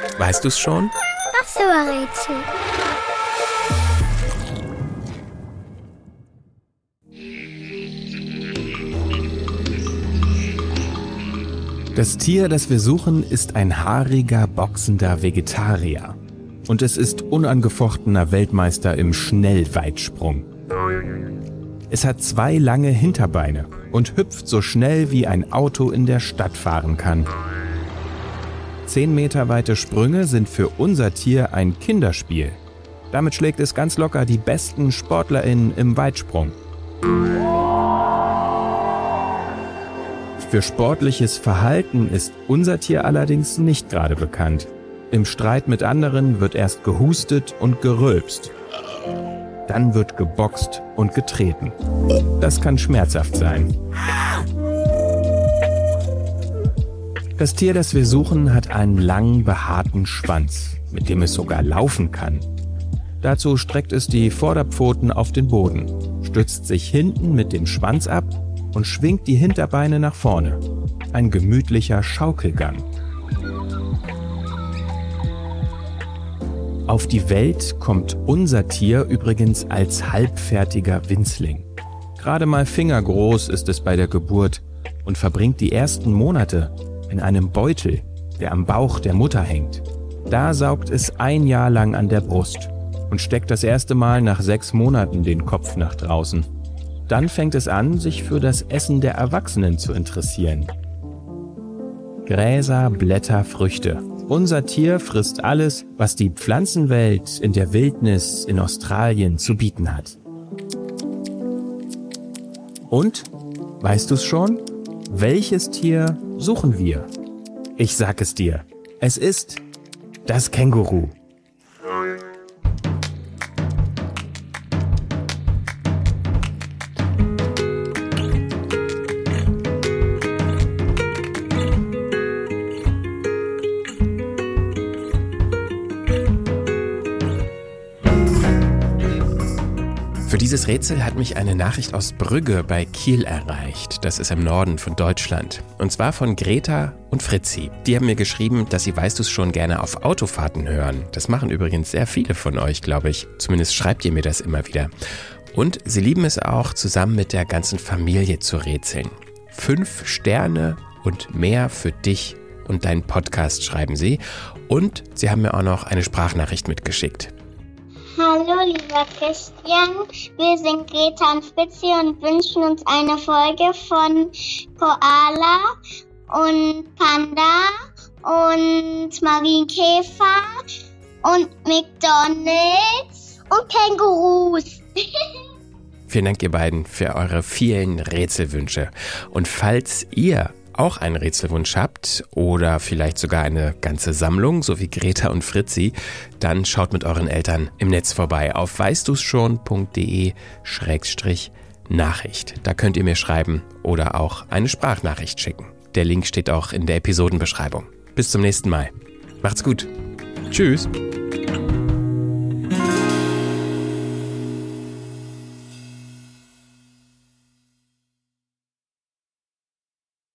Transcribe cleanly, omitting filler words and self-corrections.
Weißt du's schon? Rätsel. Das Tier, das wir suchen, ist ein haariger, boxender Vegetarier. Und es ist unangefochtener Weltmeister im Schnellweitsprung. Es hat 2 lange Hinterbeine und hüpft so schnell, wie ein Auto in der Stadt fahren kann. 10 Meter weite Sprünge sind für unser Tier ein Kinderspiel. Damit schlägt es ganz locker die besten SportlerInnen im Weitsprung. Für sportliches Verhalten ist unser Tier allerdings nicht gerade bekannt. Im Streit mit anderen wird erst gehustet und gerülpst. Dann wird geboxt und getreten. Das kann schmerzhaft sein. Das Tier, das wir suchen, hat einen langen, behaarten Schwanz, mit dem es sogar laufen kann. Dazu streckt es die Vorderpfoten auf den Boden, stützt sich hinten mit dem Schwanz ab und schwingt die Hinterbeine nach vorne. Ein gemütlicher Schaukelgang. Auf die Welt kommt unser Tier übrigens als halbfertiger Winzling. Gerade mal fingergroß ist es bei der Geburt und verbringt die ersten Monate in einem Beutel, der am Bauch der Mutter hängt. Da saugt es 1 Jahr lang an der Brust und steckt das erste Mal nach 6 Monaten den Kopf nach draußen. Dann fängt es an, sich für das Essen der Erwachsenen zu interessieren. Gräser, Blätter, Früchte. Unser Tier frisst alles, was die Pflanzenwelt in der Wildnis in Australien zu bieten hat. Und, weißt du's schon? Welches Tier suchen wir? Ich sag es dir. Es ist das Känguru. Für dieses Rätsel hat mich eine Nachricht aus Brügge bei Kiel erreicht. Das ist im Norden von Deutschland. Und zwar von Greta und Fritzi. Die haben mir geschrieben, dass sie Weißt du's schon gerne auf Autofahrten hören. Das machen übrigens sehr viele von euch, glaube ich. Zumindest schreibt ihr mir das immer wieder. Und sie lieben es auch, zusammen mit der ganzen Familie zu rätseln. 5 Sterne und mehr für dich und deinen Podcast, schreiben sie. Und sie haben mir auch noch eine Sprachnachricht mitgeschickt. Hallo lieber Christian, wir sind Greta und Fritzi und wünschen uns eine Folge von Koala und Panda und Marienkäfer und McDonald's und Kängurus. Vielen Dank, ihr beiden, für eure vielen Rätselwünsche. Und falls ihr auch einen Rätselwunsch habt oder vielleicht sogar eine ganze Sammlung, so wie Greta und Fritzi, dann schaut mit euren Eltern im Netz vorbei auf weißduschon.de/Nachricht. Da könnt ihr mir schreiben oder auch eine Sprachnachricht schicken. Der Link steht auch in der Episodenbeschreibung. Bis zum nächsten Mal. Macht's gut. Tschüss.